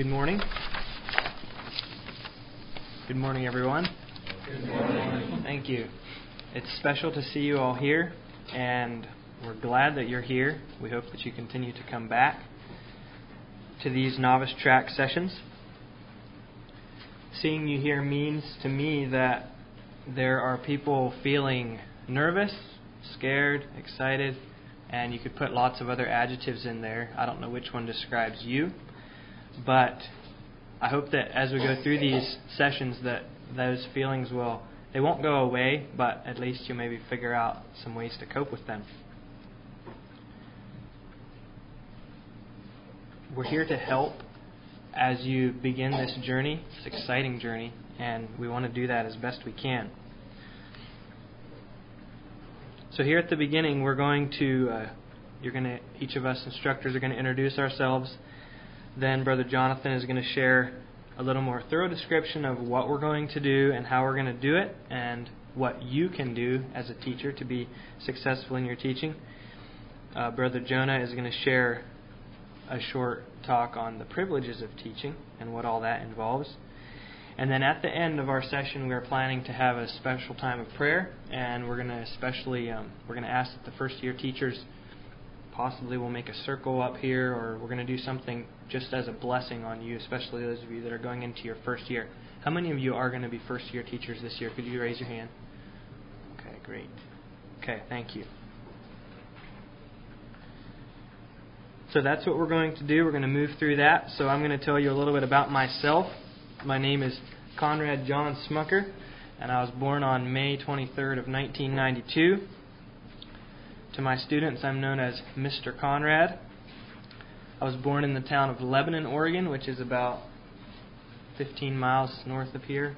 Good morning. Good morning, everyone. Good morning. Thank you. It's special to see you all here, and we're glad that you're here. We hope that you continue to come back to these novice track sessions. Seeing you here means to me that there are people feeling nervous, scared, excited, and you could put lots of other adjectives in there. I don't know which one describes you, but I hope that as we go through these sessions that those feelings they won't go away, but at least you'll maybe figure out some ways to cope with them. We're here to help as you begin this journey, this exciting journey, and we want to do that as best we can. So here at the beginning, each of us instructors are going to introduce ourselves. Then Brother Jonathan is going to share a little more thorough description of what we're going to do and how we're going to do it, and what you can do as a teacher to be successful in your teaching. Brother Jonah is going to share a short talk on the privileges of teaching and what all that involves. And then at the end of our session, we're planning to have a special time of prayer, and we're going to ask that the first-year teachers possibly will make a circle up here, or we're going to do something just as a blessing on you, especially those of you that are going into your first year. How many of you are going to be first-year teachers this year? Could you raise your hand? Okay, great. Okay, thank you. So that's what we're going to do. We're going to move through that. So I'm going to tell you a little bit about myself. My name is Conrad John Smucker, and I was born on May 23rd of 1992. To my students, I'm known as Mr. Conrad. I was born in the town of Lebanon, Oregon, which is about 15 miles north of here.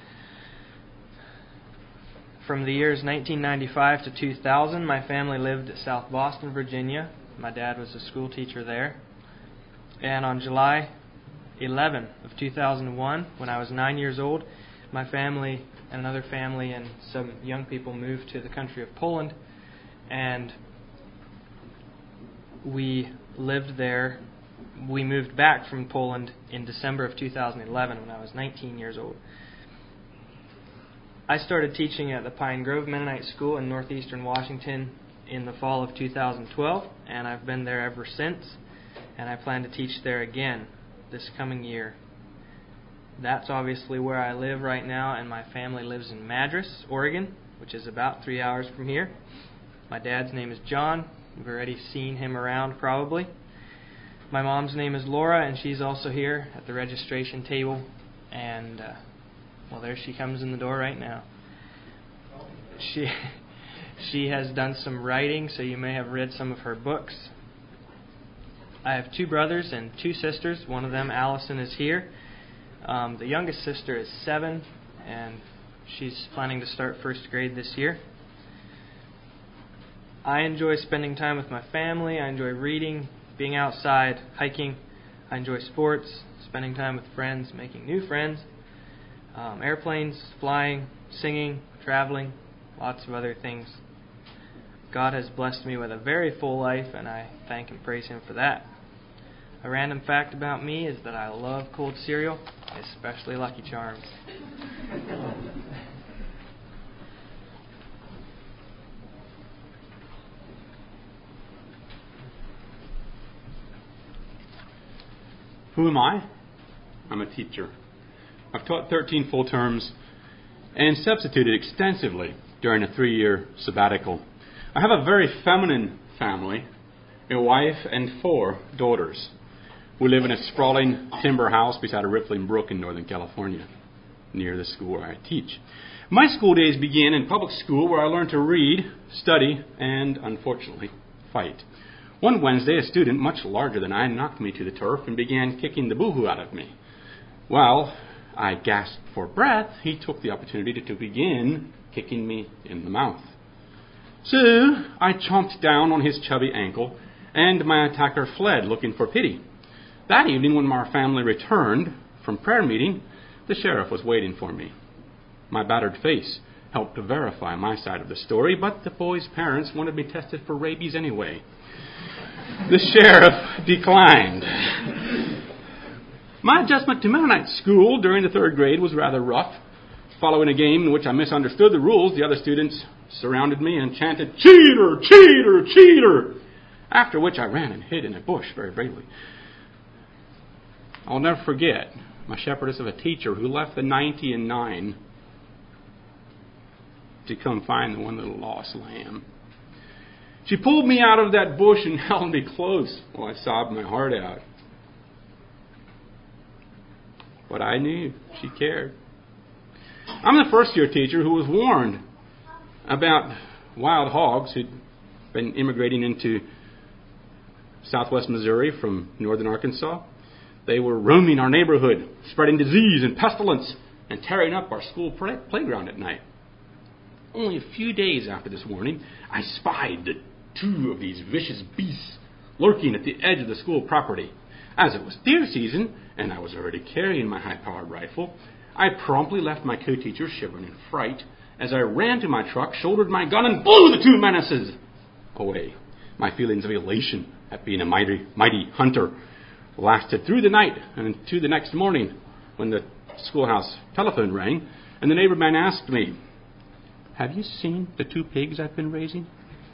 From the years 1995 to 2000, my family lived at South Boston, Virginia. My dad was a school teacher there. And on July 11 of 2001, when I was 9 years old, my family and another family and some young people moved to the country of Poland, and we lived there. We moved back from Poland in December of 2011 when I was 19 years old. I started teaching at the Pine Grove Mennonite School in northeastern Washington in the fall of 2012, and I've been there ever since, and I plan to teach there again this coming year. That's obviously where I live right now, and my family lives in Madras, Oregon, which is about 3 hours from here. My dad's name is John. You've already seen him around probably. My mom's name is Laura, and she's also here at the registration table. And, there she comes in the door right now. She has done some writing, so you may have read some of her books. I have 2 brothers and 2 sisters. One of them, Allison, is here. The youngest sister is 7, and she's planning to start first grade this year. I enjoy spending time with my family. I enjoy reading, being outside, hiking. I enjoy sports, spending time with friends, making new friends, airplanes, flying, singing, traveling, lots of other things. God has blessed me with a very full life, and I thank and praise Him for that. A random fact about me is that I love cold cereal, especially Lucky Charms. Who am I? I'm a teacher. I've taught 13 full terms and substituted extensively during a 3-year sabbatical. I have a very feminine family, a wife and 4 daughters. We live in a sprawling timber house beside a rippling brook in Northern California, near the school where I teach. My school days began in public school, where I learned to read, study, and, unfortunately, fight. One Wednesday, a student much larger than I knocked me to the turf and began kicking the boo-hoo out of me. While I gasped for breath, he took the opportunity to begin kicking me in the mouth. So I chomped down on his chubby ankle, and my attacker fled, looking for pity. That evening, when our family returned from prayer meeting, the sheriff was waiting for me. My battered face helped to verify my side of the story, but the boy's parents wanted me tested for rabies anyway. The sheriff declined. My adjustment to Mennonite school during the third grade was rather rough. Following a game in which I misunderstood the rules, the other students surrounded me and chanted, "Cheater! Cheater! Cheater!" After which I ran and hid in a bush very bravely. I'll never forget my shepherdess of a teacher who left the 90 and 9 to come find the one little lost lamb. She pulled me out of that bush and held me close while I sobbed my heart out. But I knew she cared. I'm the first-year teacher who was warned about wild hogs who'd been immigrating into southwest Missouri from northern Arkansas. They were roaming our neighborhood, spreading disease and pestilence, and tearing up our school playground at night. Only a few days after this warning, I spied the 2 of these vicious beasts lurking at the edge of the school property. As it was deer season, and I was already carrying my high-powered rifle, I promptly left my co-teacher shivering in fright as I ran to my truck, shouldered my gun, and blew the 2 menaces away. My feelings of elation at being a mighty hunter lasted through the night and into the next morning when the schoolhouse telephone rang and the neighbor man asked me, "Have you seen the 2 pigs I've been raising?"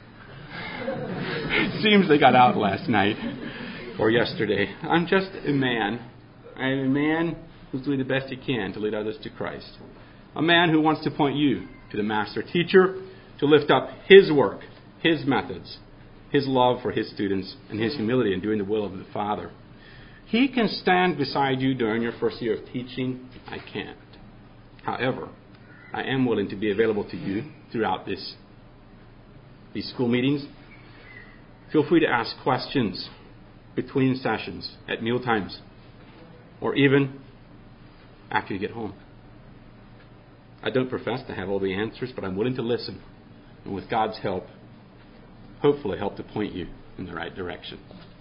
It seems they got out last night or yesterday. I'm just a man. I'm a man who's doing the best he can to lead others to Christ. A man who wants to point you to the master teacher, to lift up his work, his methods, his love for his students, and his humility in doing the will of the Father. He can stand beside you during your first year of teaching. I can't. However, I am willing to be available to you throughout these school meetings. Feel free to ask questions between sessions, at meal times, or even after you get home. I don't profess to have all the answers, but I'm willing to listen, and with God's help, hopefully help to point you in the right direction.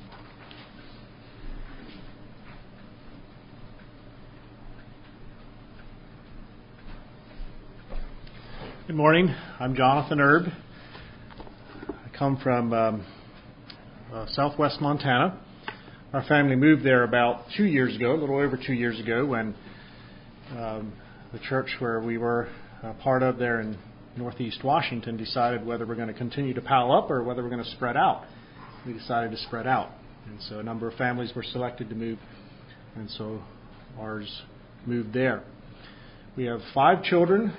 Good morning. I'm Jonathan Erb. I come from southwest Montana. Our family moved there about 2 years ago, a little over 2 years ago, when the church where we were part of there in northeast Washington decided whether we're going to continue to pile up or whether we're going to spread out. We decided to spread out. And so a number of families were selected to move, and so ours moved there. We have 5 children.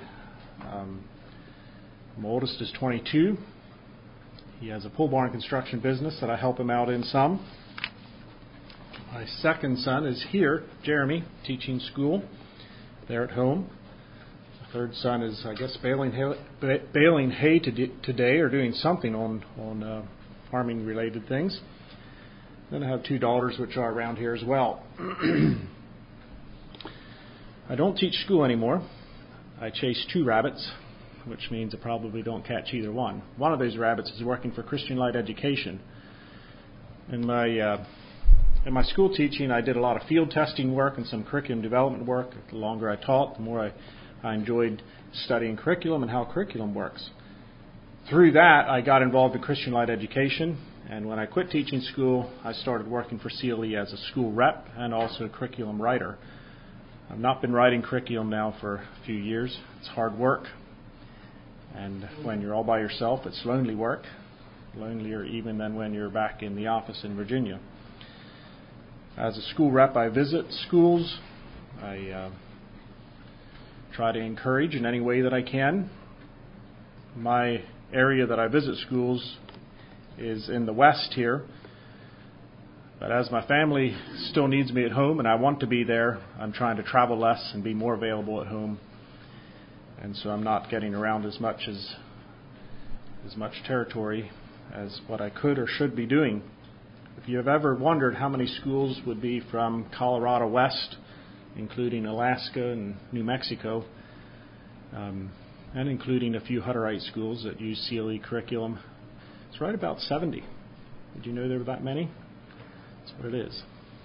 My oldest is 22. He has a pole barn construction business that I help him out in some. My second son is here, Jeremy, teaching school there at home. The third son is, I guess, baling hay today or doing something on farming-related things. Then I have 2 daughters, which are around here as well. I don't teach school anymore. I chase 2 rabbits, which means I probably don't catch either one. One of those rabbits is working for Christian Light Education. In my school teaching, I did a lot of field testing work and some curriculum development work. The longer I taught, the more I enjoyed studying curriculum and how curriculum works. Through that, I got involved in Christian Light Education, and when I quit teaching school, I started working for CLE as a school rep and also a curriculum writer. I've not been writing curriculum now for a few years. It's hard work. And when you're all by yourself, it's lonely work, lonelier even than when you're back in the office in Virginia. As a school rep, I visit schools. I try to encourage in any way that I can. My area that I visit schools is in the west here. But as my family still needs me at home and I want to be there, I'm trying to travel less and be more available at home. And so I'm not getting around as much territory as what I could or should be doing. If you have ever wondered how many schools would be from Colorado west, including Alaska and New Mexico, and including a few Hutterite schools that use CLE curriculum, it's right about 70. Did you know there were that many? That's what it is.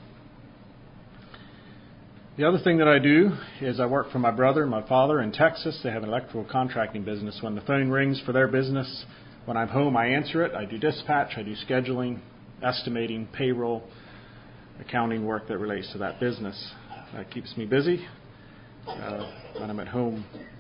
The other thing that I do is I work for my brother and my father in Texas. They have an electrical contracting business. When the phone rings for their business, when I'm home, I answer it. I do dispatch, I do scheduling, estimating, payroll, accounting work that relates to that business. That keeps me busy when I'm at home.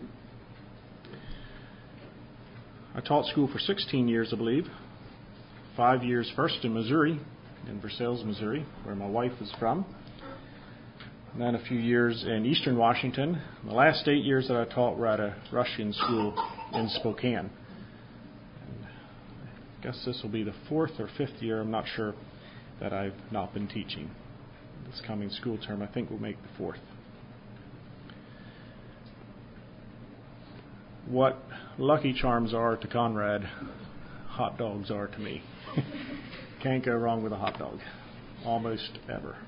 I taught school for 16 years, I believe. 5 years first in Missouri, in Versailles, Missouri, where my wife is from. And then a few years in eastern Washington. The last 8 years that I taught were at a Russian school in Spokane. And I guess this will be the 4th or 5th year, I'm not sure, that I've not been teaching. This coming school term, I think, will make the 4th. What Lucky Charms are to Conrad, hot dogs are to me. Can't go wrong with a hot dog, almost ever.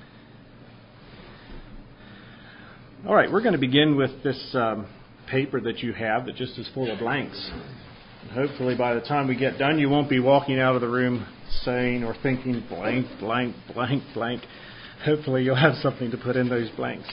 All right, we're going to begin with this paper that you have that just is full of blanks. And hopefully by the time we get done, you won't be walking out of the room saying or thinking blank, blank, blank, blank. Hopefully you'll have something to put in those blanks.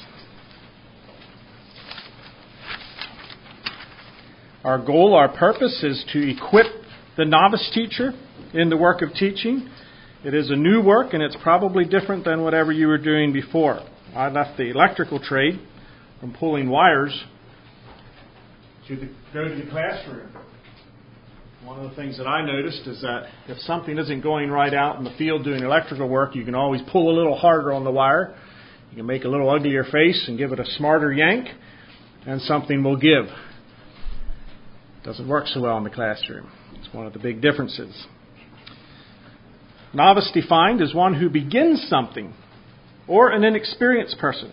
Our goal, our purpose is to equip the novice teacher in the work of teaching. It is a new work, and it's probably different than whatever you were doing before. I left the electrical trade from pulling wires to go to the classroom. One of the things that I noticed is that if something isn't going right out in the field doing electrical work, you can always pull a little harder on the wire. You can make a little uglier face and give it a smarter yank, and something will give. Doesn't work so well in the classroom. It's one of the big differences. Novice defined as one who begins something, or an inexperienced person.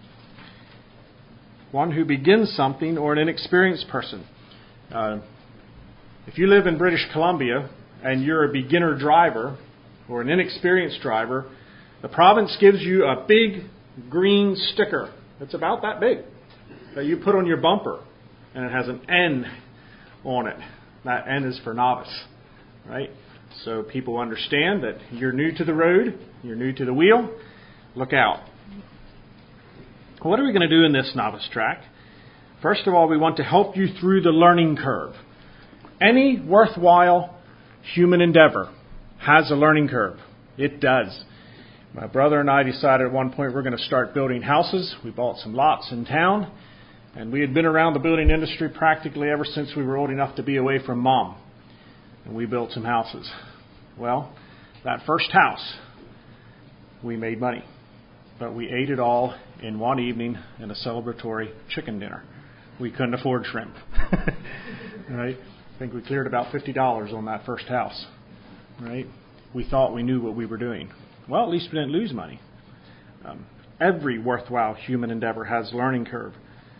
One who begins something or an inexperienced person. If you live in British Columbia and you're a beginner driver or an inexperienced driver, the province gives you a big green sticker. It's about that big that you put on your bumper, and it has an N on it. That N is for novice, right? So people understand that you're new to the road, you're new to the wheel. Look out. What are we going to do in this novice track? First of all, we want to help you through the learning curve. Any worthwhile human endeavor has a learning curve. It does. My brother and I decided at one point we're going to start building houses. We bought some lots in town, and we had been around the building industry practically ever since we were old enough to be away from Mom. And we built some houses. Well, that first house, we made money. But we ate it all in one evening in a celebratory chicken dinner. We couldn't afford shrimp. Right? I think we cleared about $50 on that first house. Right? We thought we knew what we were doing. Well, at least we didn't lose money. Every worthwhile human endeavor has a learning curve.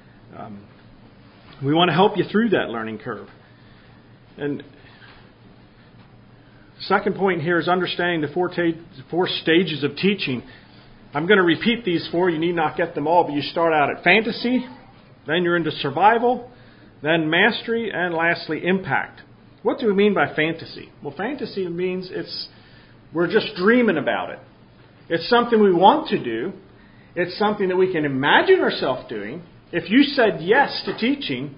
We want to help you through that learning curve. And the second point here is understanding the four stages of teaching. I'm going to repeat these four. You need not get them all, but you start out at fantasy, then you're into survival, then mastery, and lastly, impact. What do we mean by fantasy? Well, fantasy means we're just dreaming about it. It's something we want to do. It's something that we can imagine ourselves doing. If you said yes to teaching,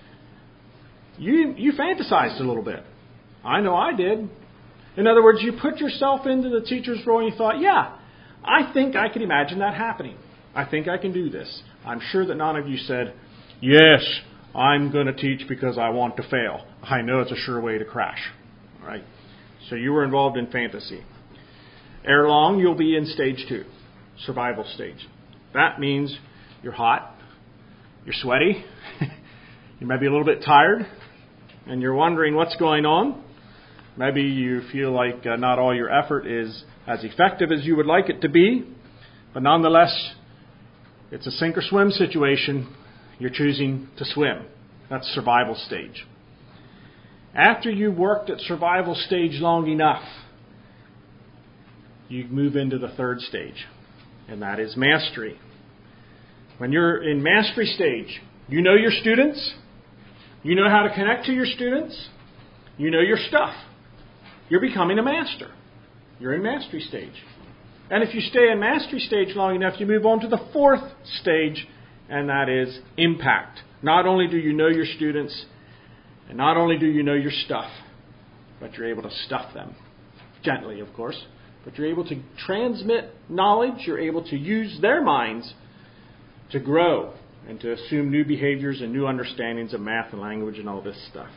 you fantasized a little bit. I know I did. In other words, you put yourself into the teacher's role and you thought, yeah, I think I can imagine that happening. I think I can do this. I'm sure that none of you said, yes, I'm going to teach because I want to fail. I know it's a sure way to crash. All right? So you were involved in fantasy. Ere long, you'll be in stage 2, survival stage. That means you're hot, you're sweaty, you might be a little bit tired, and you're wondering what's going on. Maybe you feel like not all your effort is as effective as you would like it to be, but nonetheless, it's a sink or swim situation. You're choosing to swim. That's survival stage. After you've worked at survival stage long enough, you move into the third stage, and that is mastery. When you're in mastery stage, you know your students, you know how to connect to your students, you know your stuff. You're becoming a master. You're in mastery stage. And if you stay in mastery stage long enough, you move on to the fourth stage, and that is impact. Not only do you know your students, and not only do you know your stuff, but you're able to stuff them. Gently, of course. But you're able to transmit knowledge. You're able to use their minds to grow and to assume new behaviors and new understandings of math and language and all this stuff.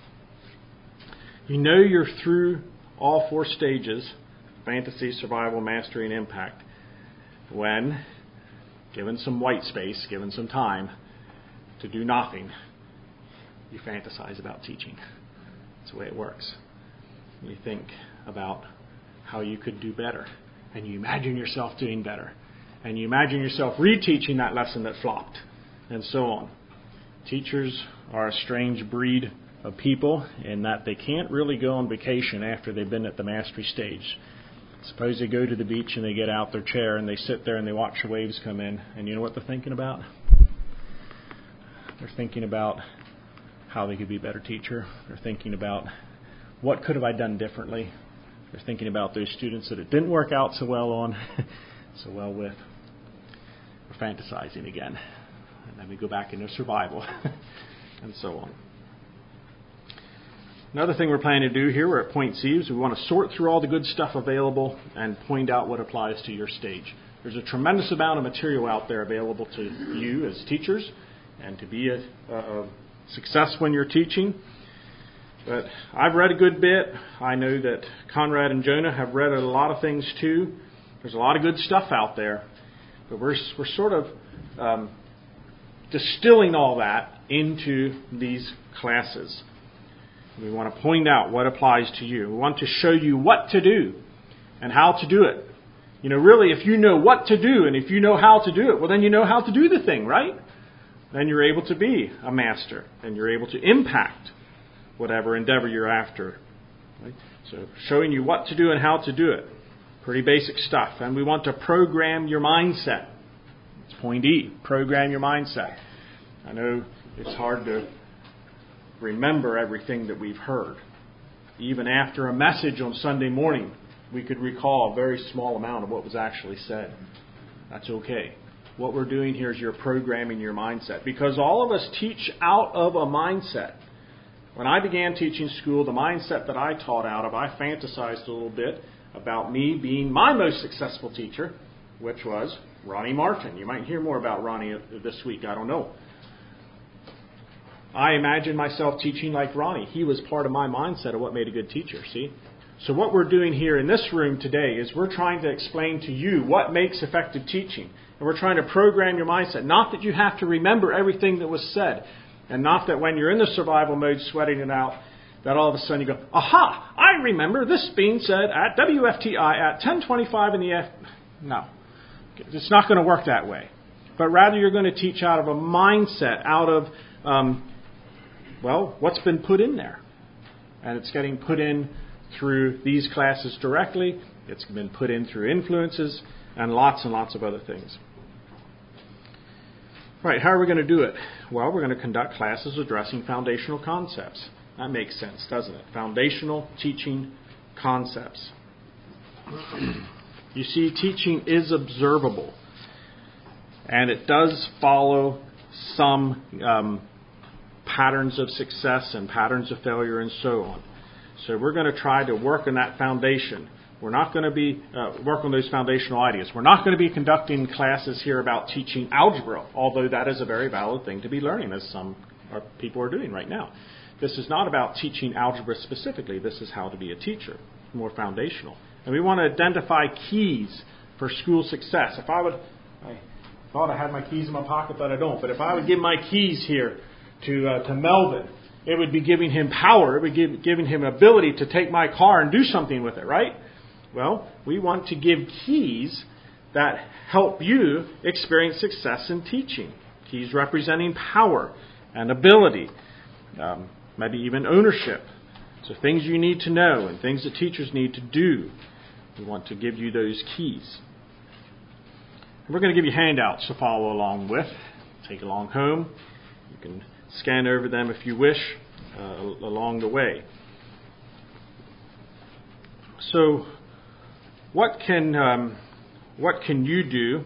You know you're through all 4 stages, fantasy, survival, mastery, and impact, when, given some white space, given some time to do nothing, you fantasize about teaching. That's the way it works. You think about how you could do better, and you imagine yourself doing better, and you imagine yourself reteaching that lesson that flopped, and so on. Teachers are a strange breed of people in that they can't really go on vacation after they've been at the mastery stage. Suppose they go to the beach and they get out their chair and they sit there and they watch the waves come in, and you know what they're thinking about? They're thinking about how they could be a better teacher. They're thinking about what could have I done differently. They're thinking about those students that it didn't work out so well with. We're fantasizing again. And then we go back into survival and so on. Another thing we're planning to do here, we're at point C, is we want to sort through all the good stuff available and point out what applies to your stage. There's a tremendous amount of material out there available to you as teachers and to be a success when you're teaching. But I've read a good bit. I know that Conrad and Jonah have read a lot of things too. There's a lot of good stuff out there. But we're sort of distilling all that into these classes. We want to point out what applies to you. We want to show you what to do and how to do it. You know, really, if you know what to do and if you know how to do it, well, then you know how to do the thing, right? Then you're able to be a master and you're able to impact whatever endeavor you're after. Right? So showing you what to do and how to do it. Pretty basic stuff. And we want to program your mindset. It's point E, program your mindset. I know it's hard to remember everything that we've heard. Even after a message on Sunday morning, we could recall a very small amount of what was actually said. That's okay. What we're doing here is you're programming your mindset, because all of us teach out of a mindset. When I began teaching school, the mindset that I taught out of, I fantasized a little bit about me being my most successful teacher, which was Ronnie Martin. You might hear more about Ronnie this week. I don't know. I imagined myself teaching like Ronnie. He was part of my mindset of what made a good teacher, see? So what we're doing here in this room today is we're trying to explain to you what makes effective teaching. And we're trying to program your mindset. Not that you have to remember everything that was said. And not that when you're in the survival mode sweating it out, that all of a sudden you go, aha, I remember this being said at WFTI at 10:25 in the afternoon. No. It's not going to work that way. But rather you're going to teach out of a mindset, out of what's been put in there. And it's getting put in through these classes directly. It's been put in through influences and lots of other things. Right, how are we going to do it? Well, we're going to conduct classes addressing foundational concepts. That makes sense, doesn't it? Foundational teaching concepts. You see, teaching is observable. And it does follow some patterns of success and patterns of failure and so on. So we're going to try to work on that foundation. We're not going to be work on those foundational ideas. We're not going to be conducting classes here about teaching algebra, although that is a very valid thing to be learning, as some people are doing right now. This is not about teaching algebra specifically. This is how to be a teacher, more foundational. And we want to identify keys for school success. I thought I had my keys in my pocket, but I don't. But if I would give my keys here to Melvin, it would be giving him power. It would be giving him ability to take my car and do something with it, right? Well, we want to give keys that help you experience success in teaching. Keys representing power and ability, maybe even ownership. So things you need to know and things that teachers need to do. We want to give you those keys. And we're going to give you handouts to follow along with. Take along home. You can scan over them if you wish along the way. So what can you do?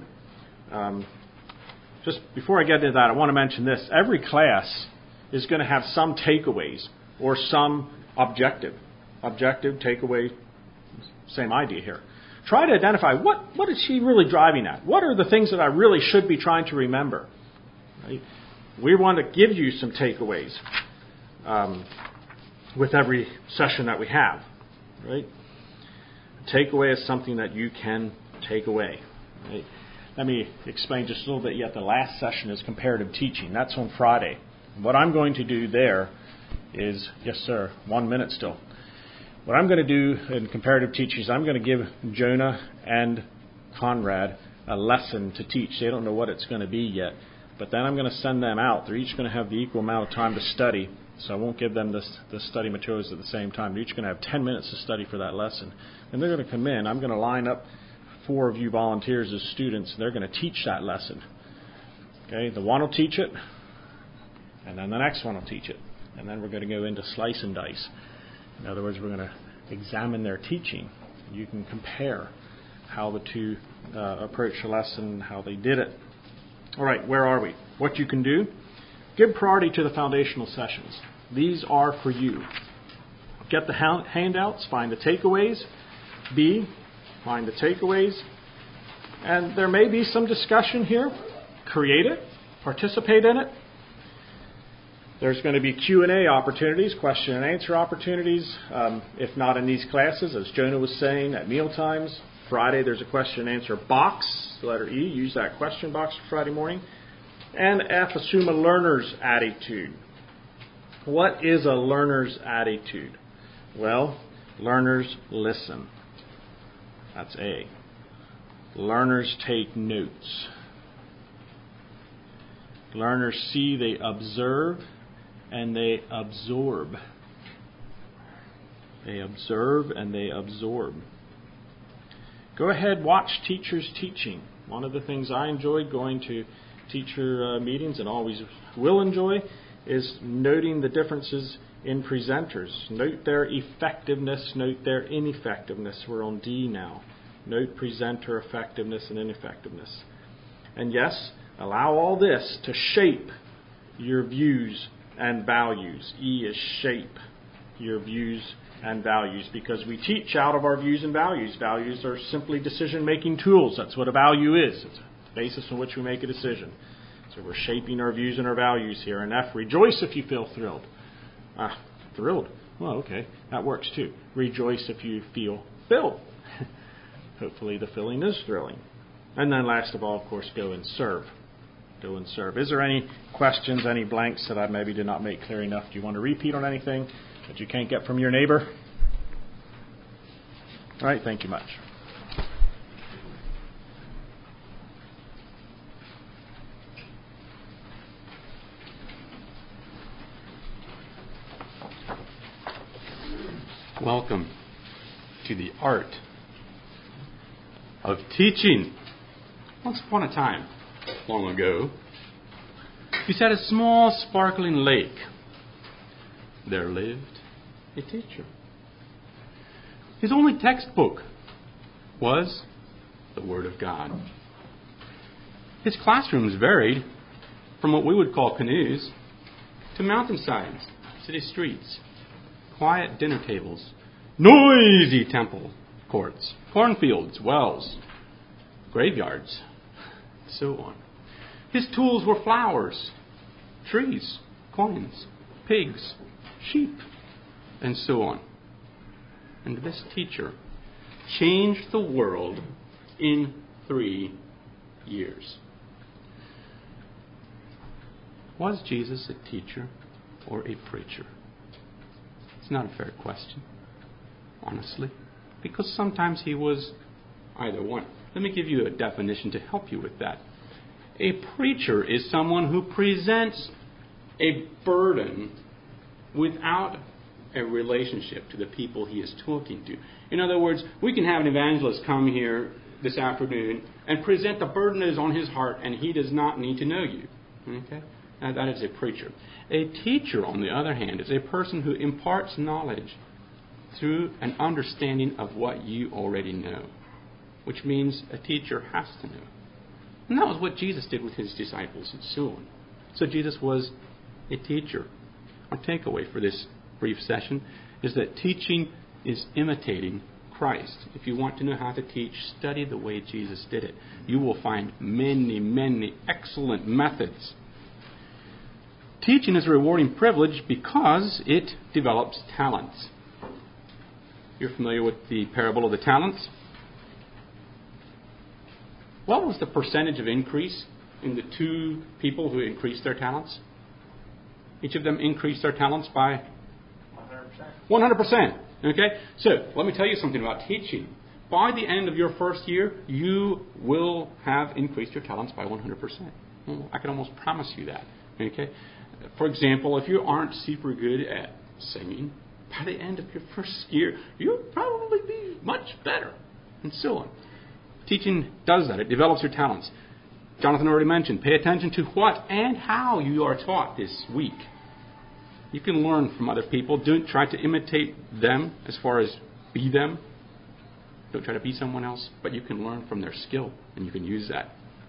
Just before I get into that, I want to mention this. Every class is going to have some takeaways or some objective. Objective, takeaway, same idea here. Try to identify what is she really driving at? What are the things that I really should be trying to remember? Right? We want to give you some takeaways with every session that we have. Right? Takeaway is something that you can take away. Right? Let me explain just a little bit yet. The last session is comparative teaching. That's on Friday. What I'm going to do there is, yes sir, 1 minute still. What I'm going to do in comparative teaching is I'm going to give Jonah and Conrad a lesson to teach. They don't know what it's going to be yet. But then I'm going to send them out. They're each going to have the equal amount of time to study. So I won't give them the study materials at the same time. They're each going to have 10 minutes to study for that lesson. And they're going to come in. I'm going to line up 4 of you volunteers as students. They're going to teach that lesson. Okay, the one will teach it, and then the next one will teach it. And then we're going to go into slice and dice. In other words, we're going to examine their teaching. You can compare how the two approach the lesson, how they did it. All right, where are we? What you can do? Give priority to the foundational sessions. These are for you. Get the handouts, find the takeaways. B, find the takeaways. And there may be some discussion here. Create it. Participate in it. There's going to be Q&A opportunities, question and answer opportunities. If not in these classes, as Jonah was saying, at meal times. Friday, there's a question and answer box. The letter E, use that question box for Friday morning. And F, assume a learner's attitude. What is a learner's attitude? Well, learners listen. That's A. Learners take notes. Learners see, they observe, and they absorb. They observe and they absorb. Go ahead, watch teachers teaching. One of the things I enjoyed going to teacher meetings and always will enjoy is noting the differences in presenters. Note their effectiveness, note their ineffectiveness. We're on D now. Note presenter effectiveness and ineffectiveness. And yes, allow all this to shape your views and values. E is shape your views and values, because we teach out of our views and values. Values are simply decision-making tools. That's what a value is. It's a basis on which we make a decision. So we're shaping our views and our values here. And F, rejoice if you feel thrilled. Thrilled? Well, okay, that works too. Rejoice if you feel filled. Hopefully the filling is thrilling. And then last of all, of course, go and serve. Go and serve. Is there any questions, any blanks that I maybe did not make clear enough? Do you want to repeat on anything that you can't get from your neighbor? All right, thank you much. Welcome to the art of teaching. Once upon a time, long ago, beside a small sparkling lake, there lived a teacher. His only textbook was the Word of God. His classrooms varied from what we would call canoes to mountainsides, city streets, quiet dinner tables, noisy temple courts, cornfields, wells, graveyards, so on. His tools were flowers, trees, coins, pigs, sheep, and so on. And this teacher changed the world in 3 years. Was Jesus a teacher or a preacher? It's not a fair question, honestly, because sometimes he was either one. Let me give you a definition to help you with that. A preacher is someone who presents a burden without a relationship to the people he is talking to. In other words, we can have an evangelist come here this afternoon and present the burden that is on his heart, and he does not need to know you. Okay? Now, that is a preacher. A teacher, on the other hand, is a person who imparts knowledge through an understanding of what you already know, which means a teacher has to know. And that was what Jesus did with his disciples and so on. So Jesus was a teacher. Our takeaway for this brief session is that teaching is imitating Christ. If you want to know how to teach, study the way Jesus did it. You will find many, many excellent methods Teaching is a rewarding privilege because it develops talents. You're familiar with the parable of the talents? What was the percentage of increase in the two people who increased their talents? Each of them increased their talents by 100%. Okay? So, let me tell you something about teaching. By the end of your first year, you will have increased your talents by 100%. Well, I can almost promise you that. Okay? For example, if you aren't super good at singing, by the end of your first year, you'll probably be much better, and so on. Teaching does that. It develops your talents. Jonathan already mentioned, pay attention to what and how you are taught this week. You can learn from other people. Don't try to imitate them as far as be them. Don't try to be someone else, but you can learn from their skill, and you can use that.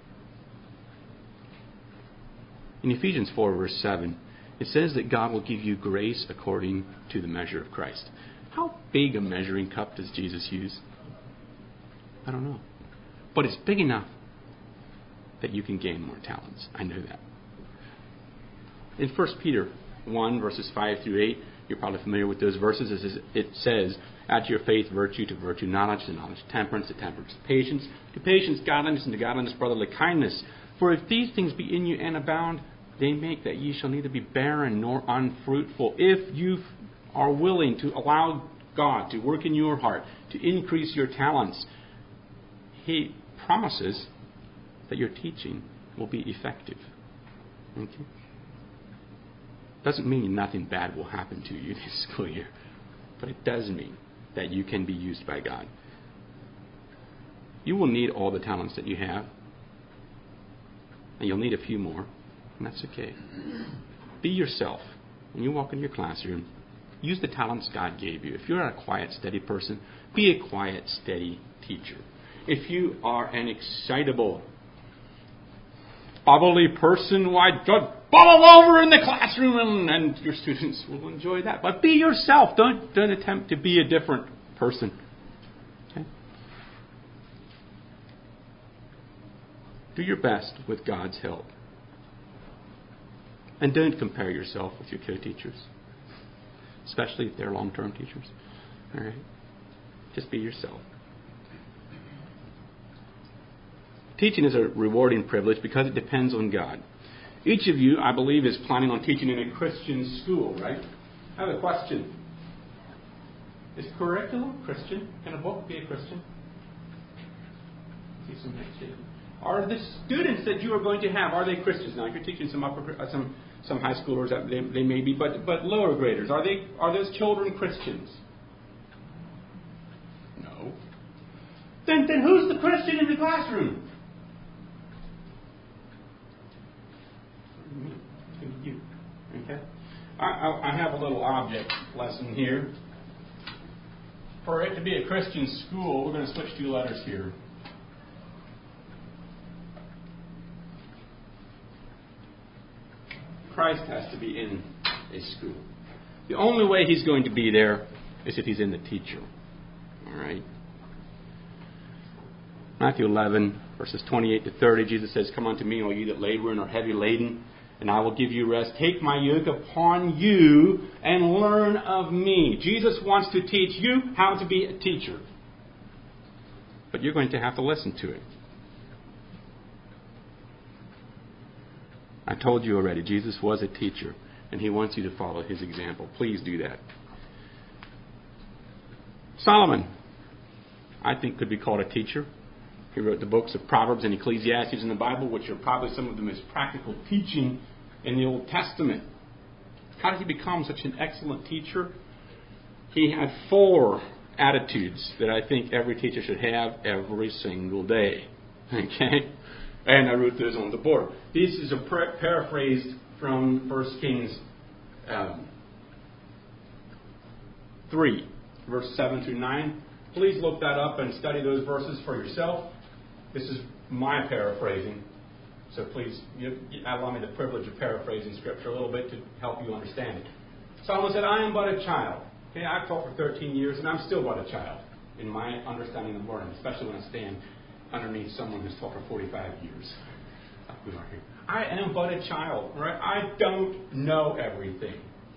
In Ephesians 4, verse 7, it says that God will give you grace according to the measure of Christ. How big a measuring cup does Jesus use? I don't know. But it's big enough that you can gain more talents. I know that. In 1 Peter 1, verses 5 through 8, you're probably familiar with those verses. It says, add to your faith virtue, to virtue knowledge, to knowledge temperance, to temperance patience, to patience godliness, and to godliness brotherly kindness. For if these things be in you and abound, they make that ye shall neither be barren nor unfruitful. If you are willing to allow God to work in your heart, to increase your talents, He promises that your teaching will be effective. Okay? Doesn't mean nothing bad will happen to you this school year, but it does mean that you can be used by God. You will need all the talents that you have, and you'll need a few more, and that's okay. Be yourself. When you walk into your classroom, use the talents God gave you. If you're a quiet, steady person, be a quiet, steady teacher. If you are an excitable, bubbly person, why just bubble over in the classroom and your students will enjoy that. But be yourself. Don't attempt to be a different person. Okay? Do your best with God's help. And don't compare yourself with your co-teachers, especially if they're long-term teachers. All right? Just be yourself. Teaching is a rewarding privilege because it depends on God. Each of you, I believe, is planning on teaching in a Christian school, right? I have a question. Is curriculum Christian? Can a book be a Christian? See some next year. Are the students that you are going to have, are they Christians? Now, if you're teaching some high schoolers, they may be, but lower graders, are those children Christians? No. Then who's the Christian in the classroom? You. Okay. I have a little object lesson here. For it to be a Christian school, we're going to switch two letters here. Christ has to be in a school. The only way He's going to be there is if He's in the teacher. All right. Matthew 11, verses 28 to 30, Jesus says, "Come unto me, all you that labor and are heavy laden, and I will give you rest. Take my yoke upon you and learn of me." Jesus wants to teach you how to be a teacher. But you're going to have to listen to it. I told you already, Jesus was a teacher, and He wants you to follow His example. Please do that. Solomon, I think, could be called a teacher. He wrote the books of Proverbs and Ecclesiastes in the Bible, which are probably some of the most practical teaching in the Old Testament. How did he become such an excellent teacher? He had 4 attitudes that I think every teacher should have every single day. Okay? And I wrote those on the board. This is paraphrased from 1 Kings 3, verse 7 through 9. Please look that up and study those verses for yourself. This is my paraphrasing. So please allow me the privilege of paraphrasing Scripture a little bit to help you understand it. Solomon said, "I am but a child." Okay, I've taught for 13 years, and I'm still but a child in my understanding of learning, especially when I stand underneath someone who's taught for 45 years. We are here. I am but a child, right? I don't know everything.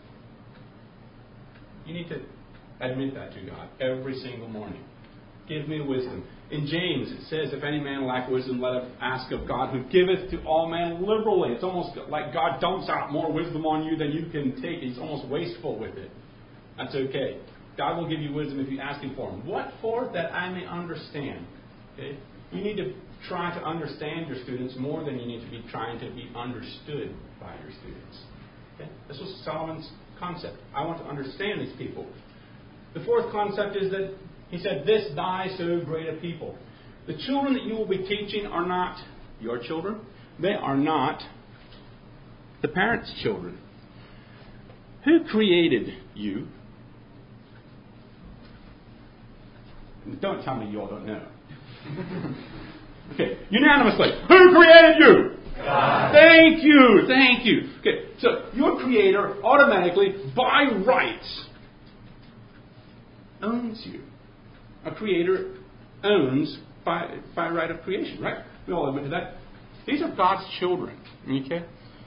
You need to admit that to God every single morning. Give me wisdom. In James, it says, if any man lack wisdom, let him ask of God, who giveth to all men liberally. It's almost like God dumps out more wisdom on you than you can take. He's almost wasteful with it. That's okay. God will give you wisdom if you ask Him for Him. What for? That I may understand. Okay? You need to try to understand your students more than you need to be trying to be understood by your students. Okay? This was Solomon's concept. I want to understand these people. The fourth concept is that he said, this thy so great a people. The children that you will be teaching are not your children. They are not the parents' children. Who created you? Don't tell me you all don't know. Okay, unanimously. Who created you? God. Thank you. Okay, so your Creator automatically, by rights, owns you. A Creator owns by right of creation, right? We all admit to that. These are God's children. Okay.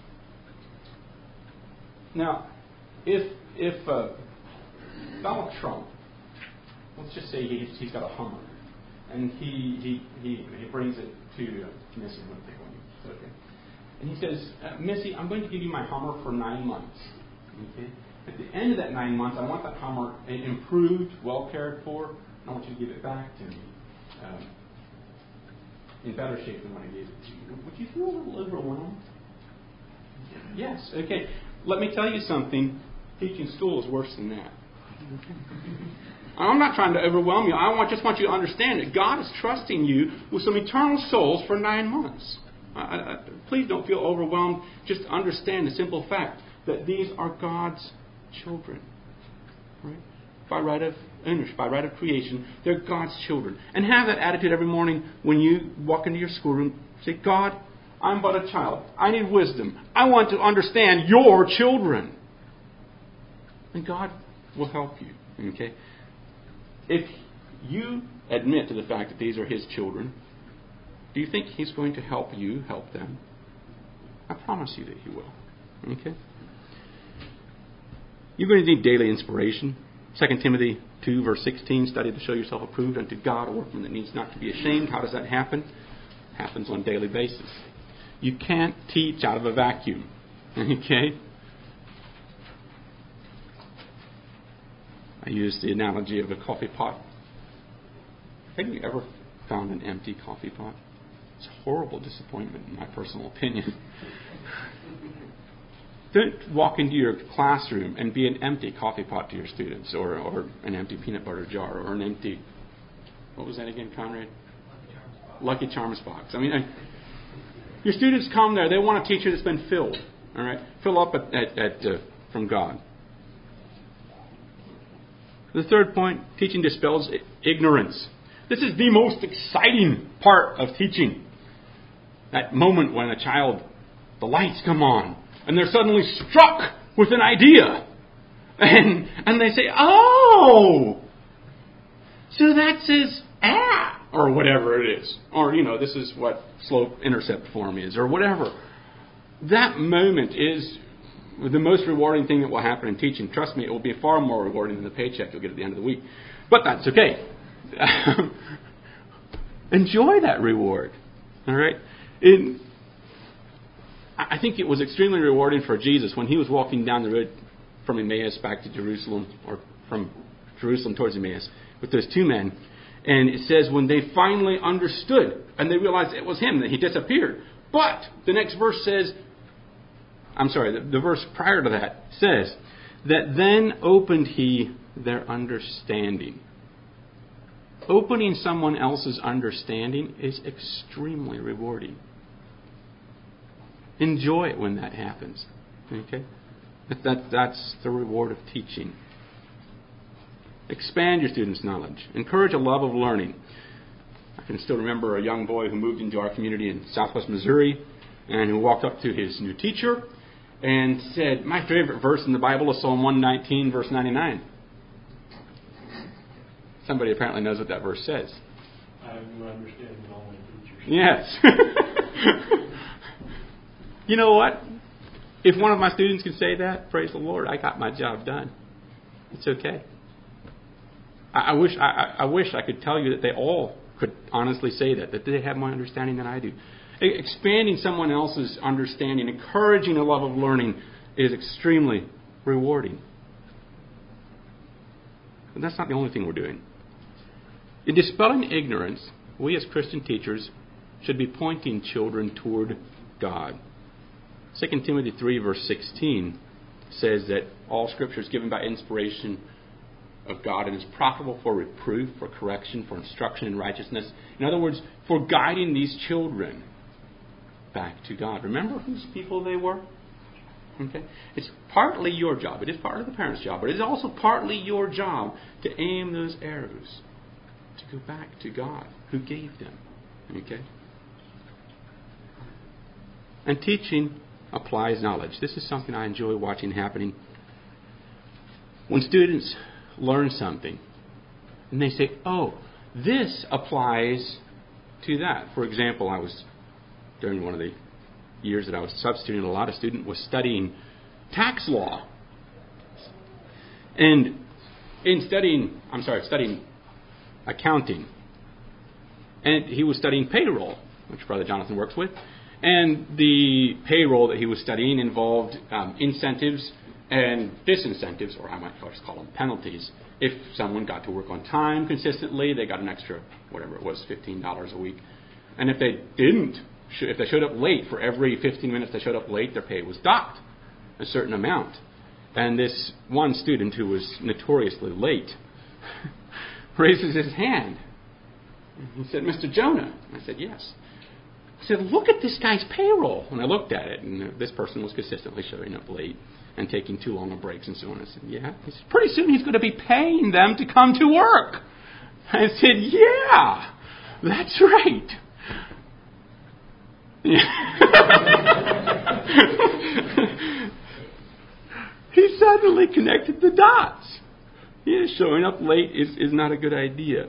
Now, if Donald Trump, let's just say he's got a Hummer, and he brings it to Missy one day. Okay. And he says, Missy, I'm going to give you my Hummer for 9 months. Okay. At the end of that 9 months, I want that Hummer improved, well cared for. I want you to give it back to me in better shape than when I gave it to you. Would you feel a little overwhelmed? Yes. Okay. Let me tell you something. Teaching school is worse than that. I'm not trying to overwhelm you. I just want you to understand that God is trusting you with some eternal souls for 9 months. Please don't feel overwhelmed. Just understand the simple fact that these are God's children. Right? By right of ownership, by right of creation, they're God's children. And have that attitude every morning when you walk into your schoolroom. Say, God, I'm but a child. I need wisdom. I want to understand your children. And God will help you. Okay? If you admit to the fact that these are His children, do you think He's going to help you help them? I promise you that He will. Okay? You're going to need daily inspiration. 2 Timothy 2, verse 16, study to show yourself approved unto God, a workman that needs not to be ashamed. How does that happen? It happens on a daily basis. You can't teach out of a vacuum. Okay? I use the analogy of a coffee pot. Have you ever found an empty coffee pot? It's a horrible disappointment, in my personal opinion. Don't walk into your classroom and be an empty coffee pot to your students, or an empty peanut butter jar, or an empty, what was that again, Conrad? Lucky Charms box. I mean, your students come there, they want a teacher that's been filled. All right, fill up from God. The third point, teaching dispels ignorance. This is the most exciting part of teaching. That moment when a child, the lights come on, and they're suddenly struck with an idea. And they say, oh, so that says, or whatever it is. Or, this is what slope-intercept form is, or whatever. That moment is the most rewarding thing that will happen in teaching. Trust me, it will be far more rewarding than the paycheck you'll get at the end of the week. But that's okay. Enjoy that reward. All right? I think it was extremely rewarding for Jesus when He was walking down the road from Emmaus back to Jerusalem, or from Jerusalem towards Emmaus, with those two men. And it says when they finally understood and they realized it was Him, that He disappeared. But the next verse says, the verse prior to that says, that then opened He their understanding. Opening someone else's understanding is extremely rewarding. Enjoy it when that happens. Okay? That's the reward of teaching. Expand your students' knowledge. Encourage a love of learning. I can still remember a young boy who moved into our community in southwest Missouri and who walked up to his new teacher and said, my favorite verse in the Bible is Psalm 119, verse 99. Somebody apparently knows what that verse says. I have no understanding of all my teachers. Yes. You know what? If one of my students can say that, praise the Lord, I got my job done. It's okay. I wish I could tell you that they all could honestly say that they have more understanding than I do. Expanding someone else's understanding, encouraging a love of learning is extremely rewarding. But that's not the only thing we're doing. In dispelling ignorance, we as Christian teachers should be pointing children toward God. 2 Timothy 3 verse 16 says that all Scripture is given by inspiration of God and is profitable for reproof, for correction, for instruction in righteousness. In other words, for guiding these children back to God. Remember whose people they were? Okay? It's partly your job. It is part of the parent's job, but it is also partly your job to aim those arrows to go back to God who gave them. Okay? And teaching applies knowledge. This is something I enjoy watching happening. When students learn something and they say, oh, this applies to that. For example, during one of the years that I was substituting, a lot of student was studying tax law. And in studying accounting. And he was studying payroll, which Brother Jonathan works with. And the payroll that he was studying involved incentives and disincentives, or I might first call them penalties. If someone got to work on time consistently, they got an extra, whatever it was, $15 a week. And if they didn't, if they showed up late, for every 15 minutes they showed up late, their pay was docked a certain amount. And this one student who was notoriously late raises his hand. He said, Mr. Jonah. I said, yes. He said, look at this guy's payroll. And I looked at it, and this person was consistently showing up late and taking too long of breaks and so on. I said, yeah. He said, pretty soon he's going to be paying them to come to work. I said, yeah, that's right. He suddenly connected the dots. Yeah, showing up late is not a good idea.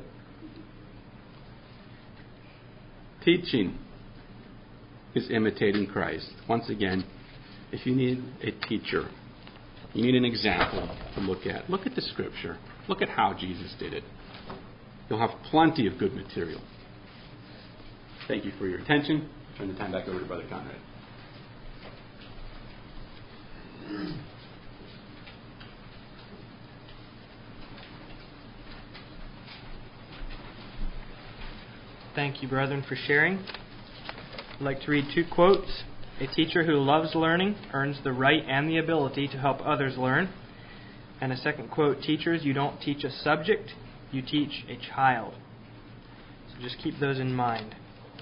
Teaching is imitating Christ. Once again, if you need a teacher, you need an example to look at. Look at the Scripture. Look at how Jesus did it. You'll have plenty of good material. Thank you for your attention. I'll turn the time back over to Brother Conrad. Thank you, brethren, for sharing. I'd like to read 2 quotes. A teacher who loves learning earns the right and the ability to help others learn. And a second quote, teachers, you don't teach a subject, you teach a child. So just keep those in mind.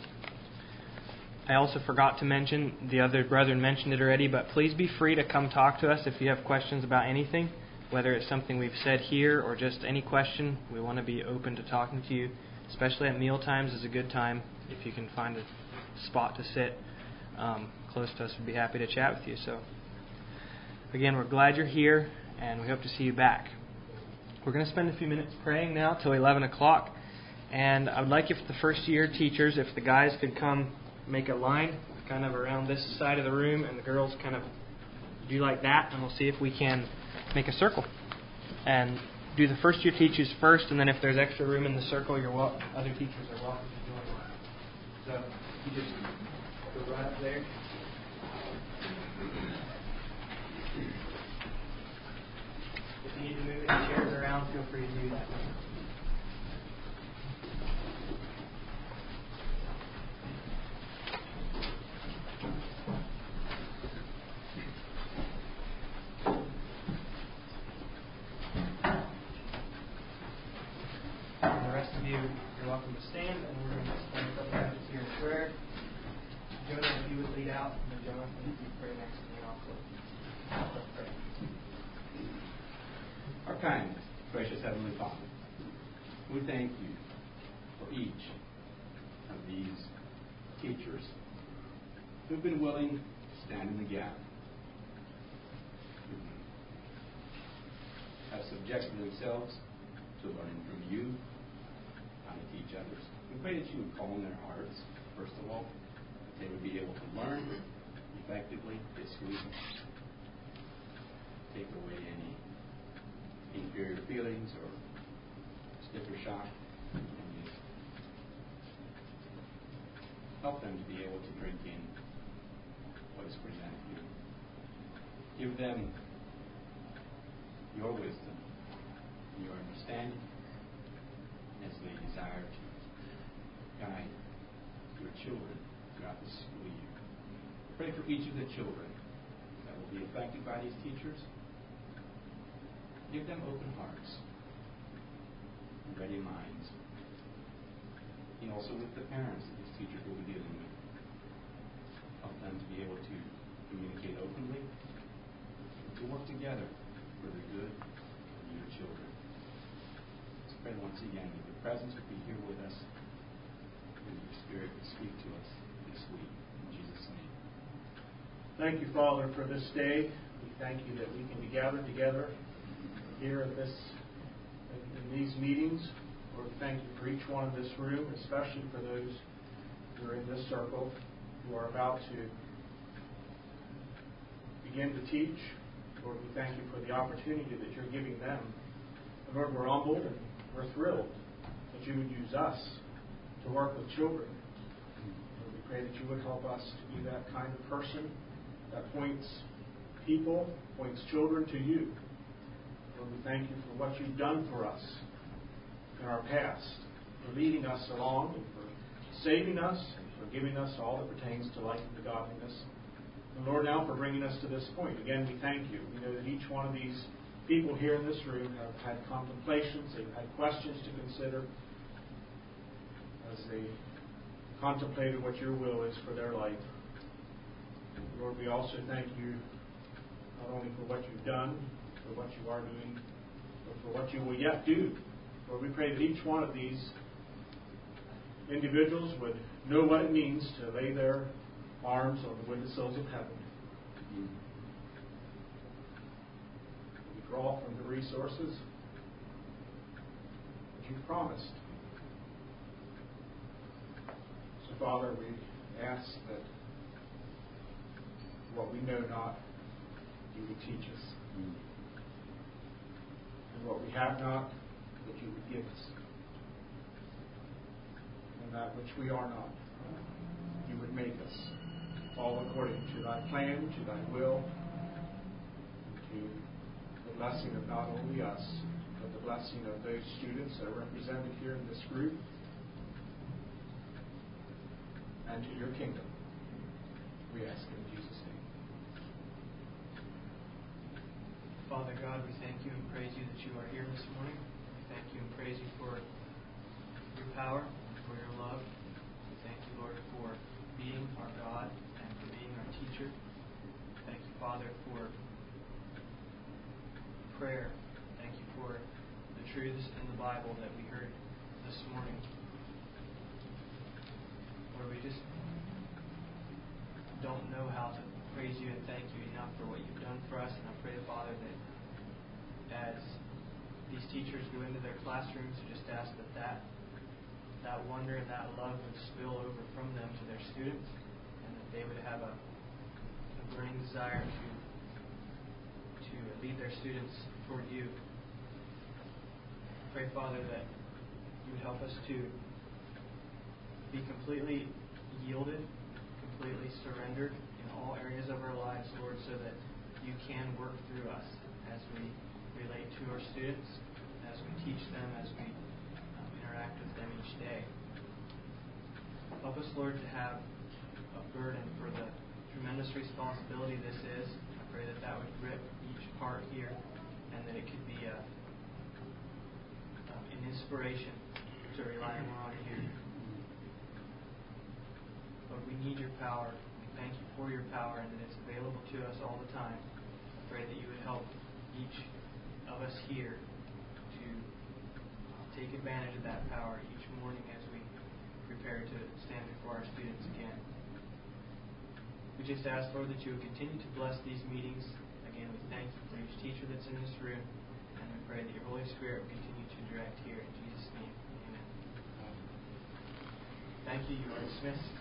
I also forgot to mention, the other brethren mentioned it already, but please be free to come talk to us if you have questions about anything, whether it's something we've said here or just any question. We want to be open to talking to you, especially at meal times is a good time. If you can find a spot to sit close to us, we'd be happy to chat with you. So, again, we're glad you're here, and we hope to see you back. We're going to spend a few minutes praying now till 11 o'clock, and I would like if the first-year teachers, if the guys could come make a line kind of around this side of the room, and the girls kind of do like that, and we'll see if we can make a circle. And do the first-year teachers first, and then if there's extra room in the circle, other teachers are welcome to join. So you just go right up there. If you need to move any chairs around, feel free to do that. You're welcome to stand, and we're going to spend a couple minutes here in prayer. Jonah, if you would lead out, and then Jonathan, if you pray next to me, I'll pray. Our kind, gracious Heavenly Father, we thank you for each of these teachers who've been willing to stand in the gap, who have subjected themselves to learning from you, how to teach others. We pray that you would calm their hearts, first of all, that they would be able to learn, effectively this week. Take away any inferior feelings or sticker shock, and just help them to be able to drink in what is presented to them. Give them your wisdom, your understanding, as they desire to guide your children throughout the school year. Pray for each of the children that will be affected by these teachers. Give them open hearts and ready minds. And also with the parents that these teachers will be dealing with. Help them to be able to communicate openly, to work together for the good of your children. Let's pray once again that your presence would be here with us and your Spirit would speak to us this week. In Jesus' name. Thank you, Father, for this day. We thank you that we can be gathered together here in these meetings. Lord, thank you for each one in this room, especially for those who are in this circle, who are about to begin to teach. Lord, we thank you for the opportunity that you're giving them. And Lord, we're humbled and we're thrilled that you would use us to work with children. Lord, we pray that you would help us to be that kind of person that points children to you. Lord, we thank you for what you've done for us in our past, for leading us along, and for saving us, and for giving us all that pertains to life and to godliness. And Lord, now for bringing us to this point. Again, we thank you. We know that each one of these people here in this room have had contemplations, they've had questions to consider as they contemplated what your will is for their life. Lord, we also thank you not only for what you've done, for what you are doing, but for what you will yet do. Lord, we pray that each one of these individuals would know what it means to lay their arms on the windowsills of heaven. We draw from the resources that you've promised. So, Father, we ask that what we know not, you would teach us. And what we have not, that you would give us. And that which we are not, you would make us, all according to thy plan, to thy will, to the blessing of not only us, but the blessing of those students that are represented here in this group, and to your kingdom. We ask in Jesus' name. Father God, we thank you and praise you that you are here this morning. We thank you and praise you for your power and for your love. We thank you, Lord, for being our God and for being our teacher. Thank you, Father, for prayer. Thank you for the truths in the Bible that we heard this morning. Lord, we just don't know how to praise you and thank you enough for what you've done for us. And I pray, Father, that as these teachers go into their classrooms, just ask that wonder and that love would spill over from them to their students, and that they would have a burning desire to lead their students toward you. Pray, Father, that you would help us to be completely yielded, completely surrendered in all areas of our lives, Lord, so that you can work through us as we relate to our students, as we teach them, as we interact with them each day. Help us, Lord, to have a burden for the tremendous responsibility this is. I pray that that would grip each part here, and that it could be an inspiration to rely more on you. Lord, we need your power. We thank you for your power and that it's available to us all the time. I pray that you would help each of us here to take advantage of that power each morning as we prepare to stand before our students again. We just ask, Lord, that you would continue to bless these meetings. Again, we thank you for each teacher that's in this room, and we pray that your Holy Spirit will continue to direct here. In Jesus' name, amen. Thank you. You are dismissed.